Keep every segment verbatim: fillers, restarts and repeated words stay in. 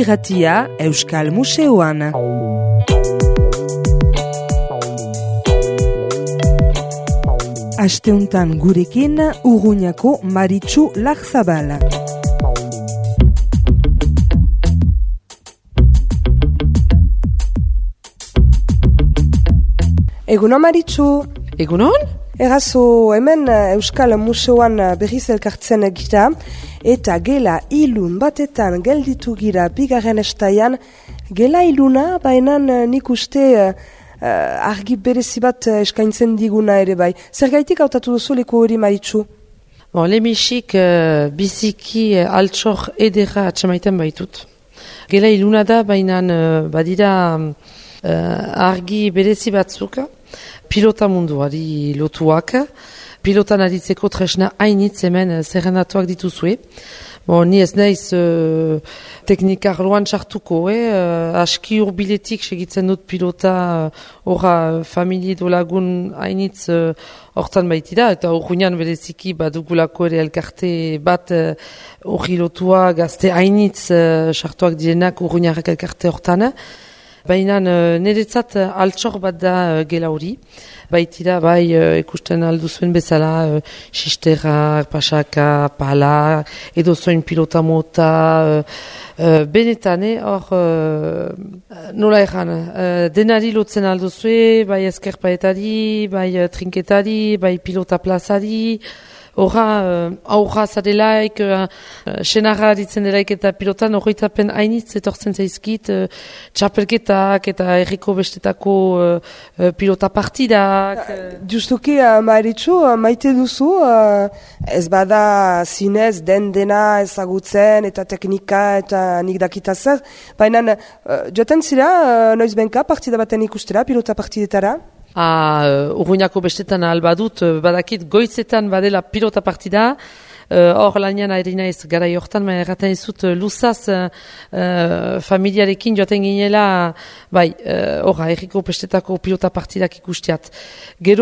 irratia Euskal Museoan. Asteuntan gurekin Urruñako Maritxu Larzabal. Egunon Maritxu. Egunon? Erazo hemen Euskal Museoan berriz elkartzen gira eta gela ilun batetan gelditu gira bigarren estaian. Gela iluna bainan nik uste uh, argi berezi bat eskaintzen diguna ere bai. Zergaitik hautatu duzu leku hori Maritxu? Bon, lemisik uh, biziki uh, altxor edera atxamaiten baitut. Gela iluna da bainan uh, badira uh, argi berezi batzuk. Pilota munduari lotuak, pilotan aditzeko tresna hainitz hemen zerrendatuak dituzue. Bon, ni ez naiz uh, teknikarloan txartuko, eh? uh, aski urbiletik segitzen dut pilota horra uh, familie do lagun hainitz hortan uh, baitira, eta urruñan bereziki badugulako ere elkarte bat horri uh, lotua gazte hainitz sartuak uh, direnak urruñarrak elkarte hortan. Baina niretzat altxor bat da uh, gela hori. Baitira, bai, uh, ikusten alduzuen bezala, uh, sisterak, pasaka, pala, edo zoin pilota mota, uh, uh, benetan, eh, hor, uh, nola erran, uh, denari lotzen alduzue, bai eskerpaetari, bai uh, trinketari, bai pilota plazari, horra, uh, aurra zadelaik, uh, senarra ditzen delaik eta pilotan horretapen hainitz etortzen zaizkit, uh, txapelketak eta erriko bestetako uh, uh, pilota partidak. Uh, Justuki, uh, Maritxu, uh, maite duzu, uh, ez bada zinez den dena ezagutzen eta teknika eta nik dakita zer, baina uh, joaten zira, uh, noiz benka partida baten ikustera, pilota partidetara? Ah, uh, Urruñako bestetan albadut, uh, badakit goizetan badela pilota partida, hor uh, lanian airina ez gara jortan, ma erraten izut uh, luzaz uh, uh, familiarekin joaten ginela, bai, horra, uh, erriko bestetako pilota partidak ikustiat. Gero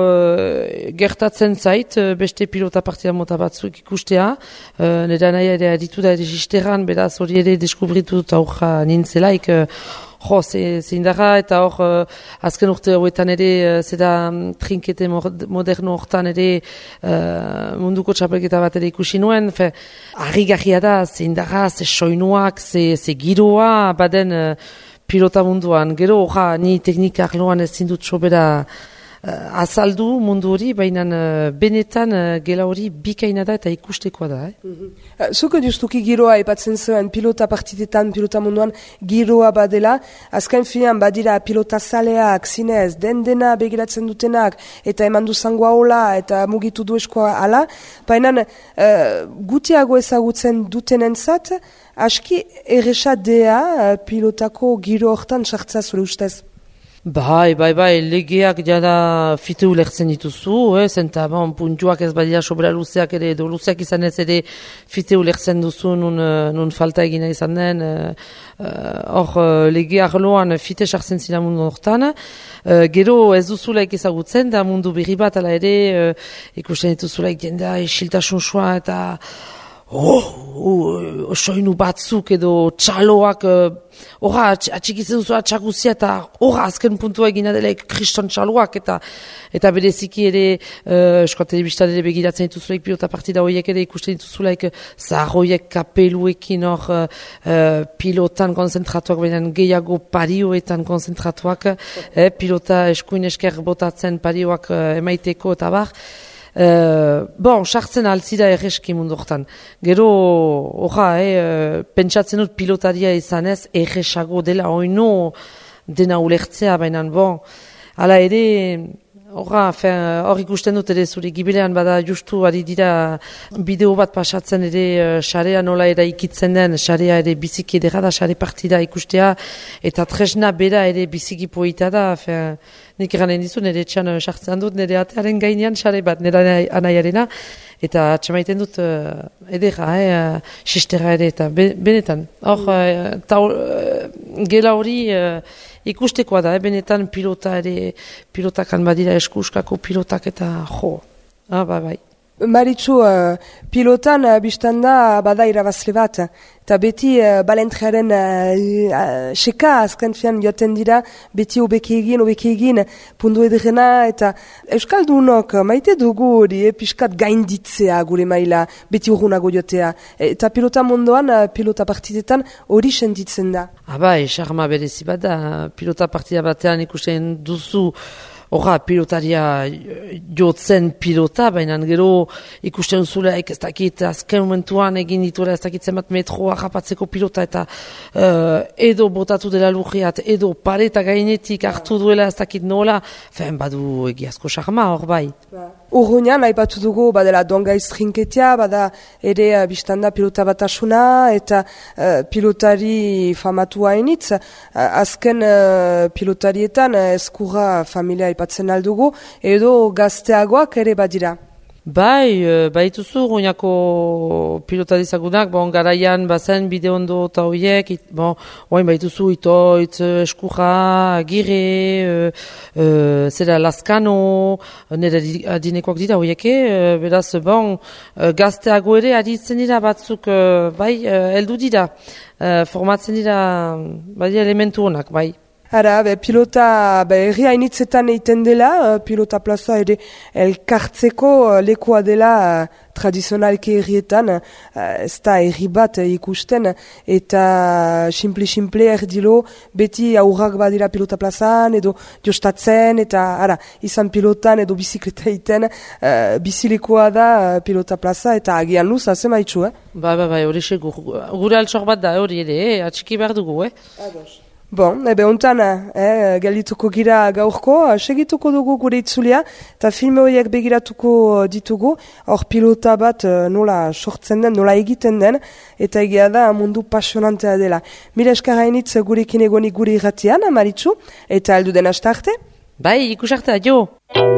uh, gertatzen zait, uh, beste pilota partida mota batzuk ikustea, uh, nera nahi ere aditu da ere jisteran, beraz hori ere deskubritu dut aurra nintzelaik, uh, Jo, zeindarra eta hor uh, azken urte hauetan ere uh, zeda um, trinkete moderno hortan ere uh, munduko txapelketa bat ere ikusi nuen. Fe, harrigarria da, zeindarra, ze soinuak, ze, ze giroa baden uh, pilota munduan. Gero, orra, ni teknika arloan ez zindut sobera Uh, azaldu mundu hori, baina uh, benetan uh, gela hori bikaina da eta ikustekoa da. Eh? Mm-hmm. uh, Zuko justuki giroa epatzen zuen pilota partidetan, pilota munduan giroa badela, azken finean badira pilota zaleak, zinez, den dena begiratzen dutenak, eta eman duzangoa hola, eta mugitu du eskoa ala, baina uh, gutiago ezagutzen dutenentzat, aski erresadea uh, pilotako giro hortan sartza zure ustez. Bai, bai, bai, legeak jada fite ulertzen dituzu, eh, zenta, bon, puntuak ez badira sobra luzeak ere, edo luzeak izan ez ere fite ulertzen duzu nun, nun falta egina izan den, hor uh, uh, lege arloan fite sartzen zira mundu hortan, uh, gero ez duzulaik ezagutzen, da mundu berri bat ala ere, uh, ikusten dituzulaik jendea isiltasun soa eta oh, oh, soinu batzuk edo txaloak, horra, uh, atxikitzen duzu atxakuzia eta horra azken puntua egina delaik kriston txaloak eta eta bereziki ere uh, eskoa telebistan ere begiratzen dituzulaik pilota partida horiek ere ikusten dituzulaik zaharroiek kapeluekin hor uh, pilotan konzentratuak, baina gehiago parioetan konzentratuak, eh, pilota eskuin esker botatzen parioak uh, emaiteko eta bar. Uh, bon, sartzen altzira erreski mundu hortan. Gero, orra, eh, pentsatzen dut pilotaria izanez, erresago dela oino dena ulertzea, baina, bon, ala ere, orra, hor ikusten dut ere zure gibilean bada justu ari dira bideo bat pasatzen ere xarea uh, nola era ikitzen den, xarea ere biziki edera da, xare partida ikustea, eta tresna bera ere biziki poita da, fe, nik eranen dizu, nire etxan sartzen dut, nire atearen gainean xare bat, nire anaiarena, eta txamaiten dut uh, edera, eh, sistera ere, eta be, benetan, hor, uh, uh, gela hori uh, ikustekoa da, eh, benetan pilota ere, pilotakan badira eskuskako pilotak eta jo, ah, bai, bai. Maritxu, uh, pilotan uh, biztan da bada irabazle bat. Eta beti uh, balentrearen uh, uh, seka azken fian joaten dira, beti obeki egin, obeki egin, pundu edrena, eta Euskaldunok maite dugu hori, eh, piskat gainditzea gure maila, beti urgunago jotea. Eta pilota mundoan, uh, pilota partidetan hori sentitzen da. Abai, xarma berezi bat da, pilota partida batean ikusten duzu, horra, pilotaria jotzen pilota, baina gero ikusten zuleak ez dakit azken momentuan egin dituela ez dakit zenbat metroa rapatzeko pilota eta uh, edo botatu dela lurriat, edo pareta gainetik hartu duela ez dakit nola, fen badu egiazko xarma hor bai. Urruñan, aipatu dugu, badela dongaiz trinketia, bada ere uh, biztanda pilota batasuna, eta uh, pilotari famatu hainitz, uh, azken uh, pilotarietan uh, eskurra familia aipatzen aldugu, edo gazteagoak ere badira. Bai, baituzu Urruñako pilotarizagunak, bon, garaian bazen bide ondo eta horiek, bon, oain baituzu Itoitz, Eskurra, Agire, e, e, zera Laskano, nire adinekoak dira horieke, e, beraz, bon, gazteago ere aditzen dira batzuk, bai, heldu dira, e, formatzen dira, bai, elementu honak, bai. Ara, be, pilota, be, erri hainitzetan egiten dela, uh, pilota plaza ere elkartzeko uh, lekua dela uh, tradizionalki errietan, uh, ez da erri bat uh, ikusten, eta simple-simple erdilo beti aurrak badira pilota plazan, edo jostatzen, eta ara, izan pilotan edo bizikleta egiten, uh, bizilekua da uh, pilota plaza, eta agian luz, hazen maitxu, eh? Ba, ba, ba, hori segur, gure altxor bat da hori ere, eh? Atxiki behar dugu, eh? Ados. Bon, ebe ontan, eh, geldituko gira gaurko, segituko dugu gure itzulia, eta filme horiek begiratuko ditugu, hor pilota bat nola sortzen den, nola egiten den, eta egia da mundu pasionantea dela. Mila esker hainitz gurekin egonik gure irratian, Maritxu, eta aldu den hasta arte? Bai, ikus arte, adio!